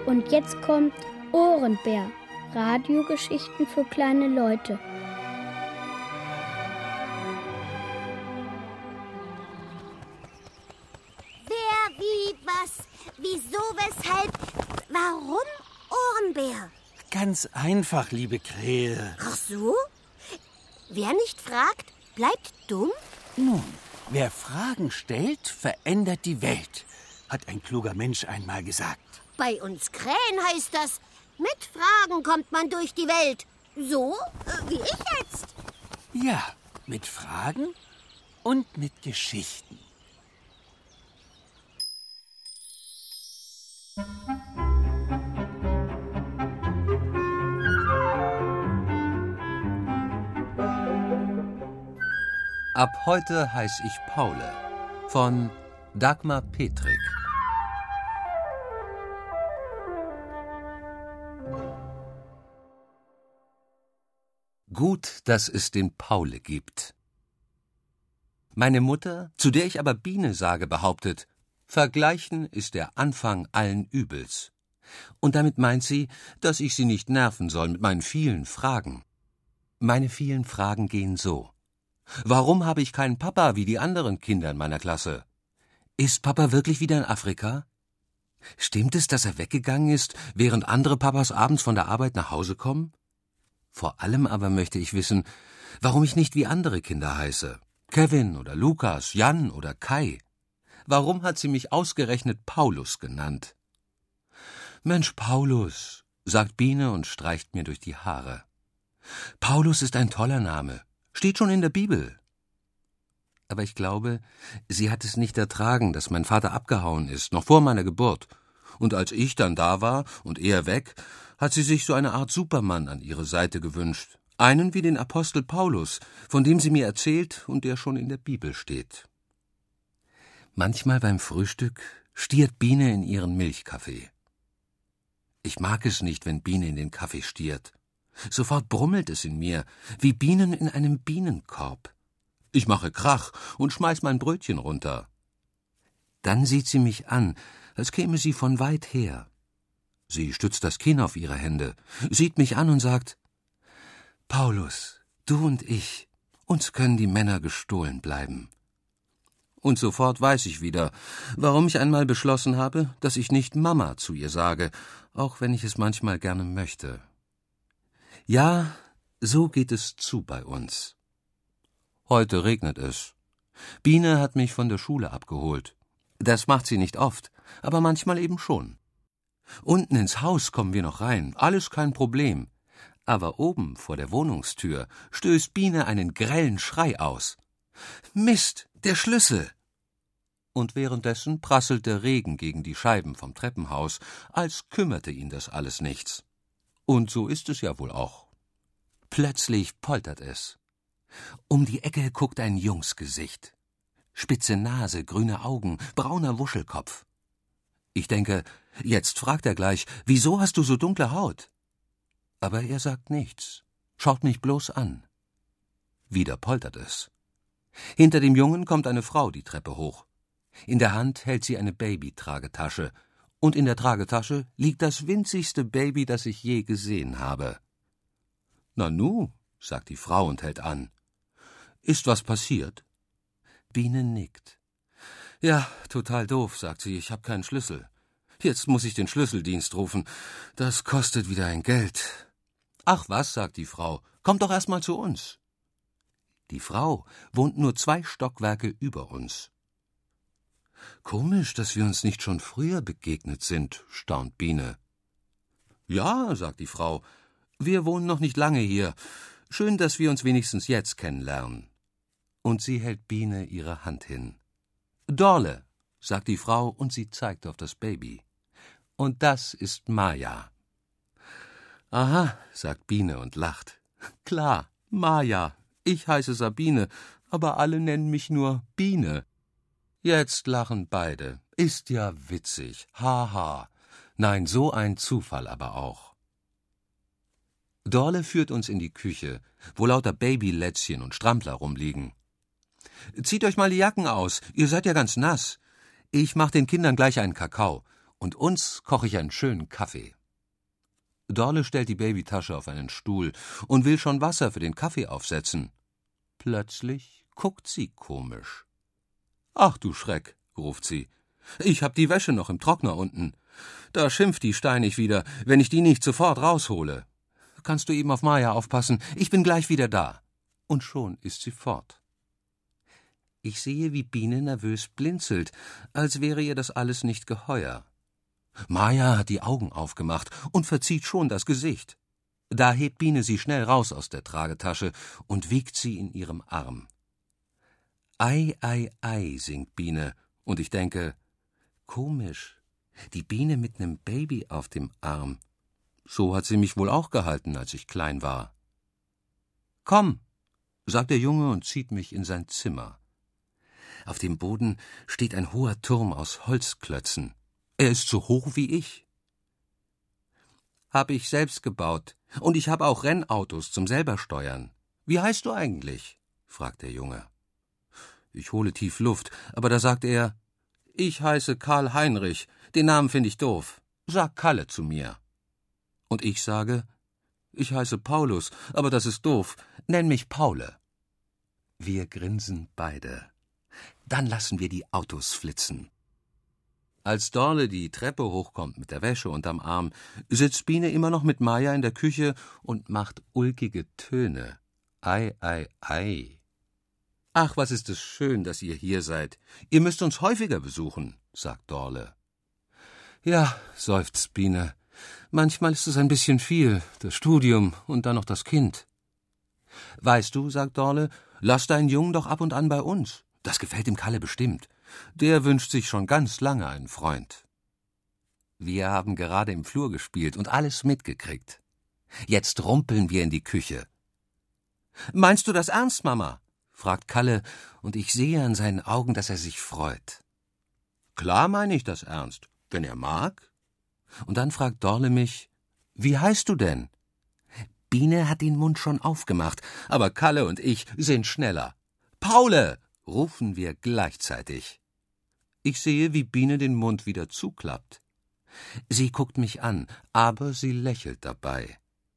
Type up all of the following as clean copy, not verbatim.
Und jetzt kommt Ohrenbär. Radiogeschichten für kleine Leute. Wer, wie, was, wieso, weshalb, warum Ohrenbär? Ganz einfach, liebe Krähe. Ach so? Wer nicht fragt, bleibt dumm? Nun, wer Fragen stellt, verändert die Welt, hat ein kluger Mensch einmal gesagt. Bei uns Krähen heißt das, mit Fragen kommt man durch die Welt. So wie ich jetzt. Ja, mit Fragen und mit Geschichten. Ab heute heiß ich Paule von Dagmar Petrik. Gut, dass es den Paule gibt. Meine Mutter, zu der ich aber Biene sage, behauptet, Vergleichen ist der Anfang allen Übels. Und damit meint sie, dass ich sie nicht nerven soll mit meinen vielen Fragen. Meine vielen Fragen gehen so. Warum habe ich keinen Papa wie die anderen Kinder in meiner Klasse? Ist Papa wirklich wieder in Afrika? Stimmt es, dass er weggegangen ist, während andere Papas abends von der Arbeit nach Hause kommen? Vor allem aber möchte ich wissen, warum ich nicht wie andere Kinder heiße. Kevin oder Lukas, Jan oder Kai. Warum hat sie mich ausgerechnet Paulus genannt? Mensch, Paulus, sagt Biene und streicht mir durch die Haare. Paulus ist ein toller Name. Steht schon in der Bibel. Aber ich glaube, sie hat es nicht ertragen, dass mein Vater abgehauen ist, noch vor meiner Geburt. Und als ich dann da war und er weg, hat sie sich so eine Art Supermann an ihre Seite gewünscht. Einen wie den Apostel Paulus, von dem sie mir erzählt und der schon in der Bibel steht. Manchmal beim Frühstück stiert Biene in ihren Milchkaffee. Ich mag es nicht, wenn Biene in den Kaffee stiert. Sofort brummelt es in mir, wie Bienen in einem Bienenkorb. Ich mache Krach und schmeiß mein Brötchen runter. Dann sieht sie mich an, als käme sie von weit her. Sie stützt das Kinn auf ihre Hände, sieht mich an und sagt, Paulus, du und ich, uns können die Männer gestohlen bleiben. Und sofort weiß ich wieder, warum ich einmal beschlossen habe, dass ich nicht Mama zu ihr sage, auch wenn ich es manchmal gerne möchte. Ja, so geht es zu bei uns. Heute regnet es. Biene hat mich von der Schule abgeholt. Das macht sie nicht oft, aber manchmal eben schon. Unten ins Haus kommen wir noch rein, alles kein Problem. Aber oben vor der Wohnungstür stößt Biene einen grellen Schrei aus. Mist, der Schlüssel! Und währenddessen prasselt der Regen gegen die Scheiben vom Treppenhaus, als kümmerte ihn das alles nichts. Und so ist es ja wohl auch. Plötzlich poltert es. Um die Ecke guckt ein Jungsgesicht. Spitze Nase, grüne Augen, brauner Wuschelkopf. Ich denke, jetzt fragt er gleich, wieso hast du so dunkle Haut? Aber er sagt nichts, schaut mich bloß an. Wieder poltert es. Hinter dem Jungen kommt eine Frau die Treppe hoch. In der Hand hält sie eine Babytragetasche, und in der Tragetasche liegt das winzigste Baby, das ich je gesehen habe. »Nanu«, sagt die Frau und hält an. »Ist was passiert?« Biene nickt. »Ja, total doof«, sagt sie, »ich hab keinen Schlüssel. Jetzt muss ich den Schlüsseldienst rufen. Das kostet wieder ein Geld.« »Ach was«, sagt die Frau, »komm doch erst mal zu uns.« Die Frau wohnt nur 2 Stockwerke über uns. »Komisch, dass wir uns nicht schon früher begegnet sind«, staunt Biene. »Ja«, sagt die Frau, »wir wohnen noch nicht lange hier. Schön, dass wir uns wenigstens jetzt kennenlernen.« Und sie hält Biene ihre Hand hin. »Dorle«, sagt die Frau, und sie zeigt auf das Baby. »Und das ist Maja.« »Aha«, sagt Biene und lacht. »Klar, Maja. Ich heiße Sabine, aber alle nennen mich nur Biene.« Jetzt lachen beide. Ist ja witzig. Haha. Nein, so ein Zufall aber auch. Dorle führt uns in die Küche, wo lauter Babylätzchen und Strampler rumliegen. »Zieht euch mal die Jacken aus, ihr seid ja ganz nass. Ich mach den Kindern gleich einen Kakao. Und uns koche ich einen schönen Kaffee. Dorle stellt die Babytasche auf einen Stuhl und will schon Wasser für den Kaffee aufsetzen. Plötzlich guckt sie komisch. »Ach du Schreck«, ruft sie, »ich hab die Wäsche noch im Trockner unten. Da schimpft die steinig wieder, wenn ich die nicht sofort raushole. Kannst du eben auf Maja aufpassen? Ich bin gleich wieder da.« Und schon ist sie fort. Ich sehe, wie Biene nervös blinzelt, als wäre ihr das alles nicht geheuer. Maja hat die Augen aufgemacht und verzieht schon das Gesicht. Da hebt Biene sie schnell raus aus der Tragetasche und wiegt sie in ihrem Arm. »Ei, ei, ei«, singt Biene, und ich denke, komisch, die Biene mit nem Baby auf dem Arm. So hat sie mich wohl auch gehalten, als ich klein war. »Komm«, sagt der Junge und zieht mich in sein Zimmer. Auf dem Boden steht ein hoher Turm aus Holzklötzen. Er ist so hoch wie ich. »Hab ich selbst gebaut, und ich habe auch Rennautos zum selber steuern. Wie heißt du eigentlich?« fragt der Junge. Ich hole tief Luft, aber da sagt er, »Ich heiße Karl Heinrich, den Namen finde ich doof. Sag Kalle zu mir.« Und ich sage, »Ich heiße Paulus, aber das ist doof. Nenn mich Paule.« Wir grinsen beide. Dann lassen wir die Autos flitzen. Als Dorle die Treppe hochkommt mit der Wäsche unterm Arm, sitzt Biene immer noch mit Maja in der Küche und macht ulkige Töne. Ei, ei, ei. »Ach, was ist es schön, dass ihr hier seid. Ihr müsst uns häufiger besuchen«, sagt Dorle. »Ja«, seufzt Biene, »manchmal ist es ein bisschen viel, das Studium und dann noch das Kind.« »Weißt du«, sagt Dorle, »lass deinen Jungen doch ab und an bei uns. Das gefällt dem Kalle bestimmt. Der wünscht sich schon ganz lange einen Freund.« Wir haben gerade im Flur gespielt und alles mitgekriegt. Jetzt rumpeln wir in die Küche. »Meinst du das ernst, Mama?« fragt Kalle, und ich sehe an seinen Augen, dass er sich freut. »Klar meine ich das ernst, wenn er mag.« Und dann fragt Dorle mich, »Wie heißt du denn?« Biene hat den Mund schon aufgemacht, aber Kalle und ich sind schneller. »Paule«, rufen wir gleichzeitig. Ich sehe, wie Biene den Mund wieder zuklappt. Sie guckt mich an, aber sie lächelt dabei.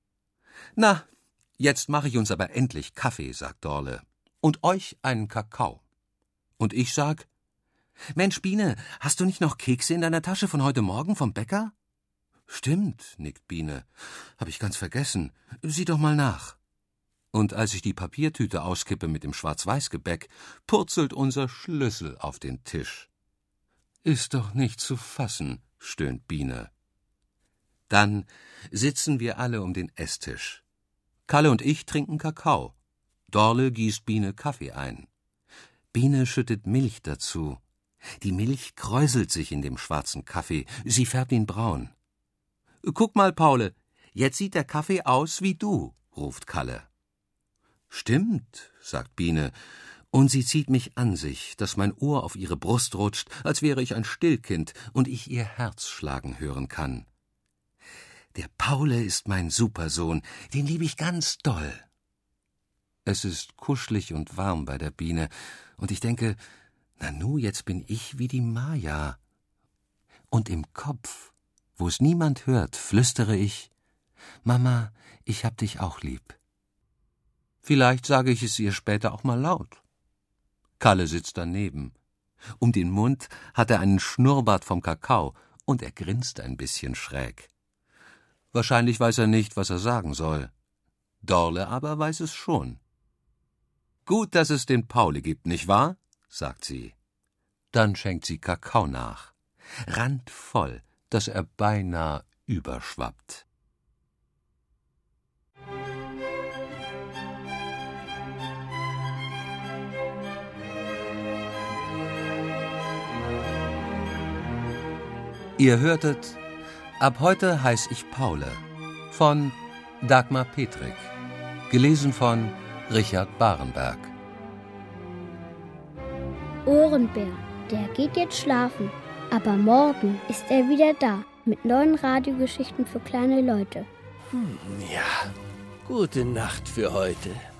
»Na, jetzt mache ich uns aber endlich Kaffee«, sagt Dorle, »und euch einen Kakao.« Und ich sag, »Mensch, Biene, hast du nicht noch Kekse in deiner Tasche von heute Morgen vom Bäcker?« »Stimmt«, nickt Biene, »hab ich ganz vergessen. Sieh doch mal nach.« Und als ich die Papiertüte auskippe mit dem Schwarz-Weiß-Gebäck, purzelt unser Schlüssel auf den Tisch. »Ist doch nicht zu fassen«, stöhnt Biene. Dann sitzen wir alle um den Esstisch. Kalle und ich trinken Kakao. Dorle gießt Biene Kaffee ein. Biene schüttet Milch dazu. Die Milch kräuselt sich in dem schwarzen Kaffee, sie färbt ihn braun. »Guck mal, Paule, jetzt sieht der Kaffee aus wie du«, ruft Kalle. »Stimmt«, sagt Biene, und sie zieht mich an sich, dass mein Ohr auf ihre Brust rutscht, als wäre ich ein Stillkind und ich ihr Herz schlagen hören kann. Der Paule ist mein Supersohn, den liebe ich ganz doll. Es ist kuschelig und warm bei der Biene, und ich denke, nanu, jetzt bin ich wie die Maja. Und im Kopf, wo es niemand hört, flüstere ich, »Mama, ich hab dich auch lieb.« Vielleicht sage ich es ihr später auch mal laut. Kalle sitzt daneben. Um den Mund hat er einen Schnurrbart vom Kakao, und er grinst ein bisschen schräg. Wahrscheinlich weiß er nicht, was er sagen soll. Dorle aber weiß es schon. »Gut, dass es den Paule gibt, nicht wahr?«, sagt sie. Dann schenkt sie Kakao nach. Randvoll, dass er beinahe überschwappt. Ihr hörtet »Ab heute heiß ich Paule« von Dagmar Petrik, gelesen von Richard Barenberg. Ohrenbär, der geht jetzt schlafen, aber morgen ist er wieder da mit neuen Radiogeschichten für kleine Leute. Ja, gute Nacht für heute.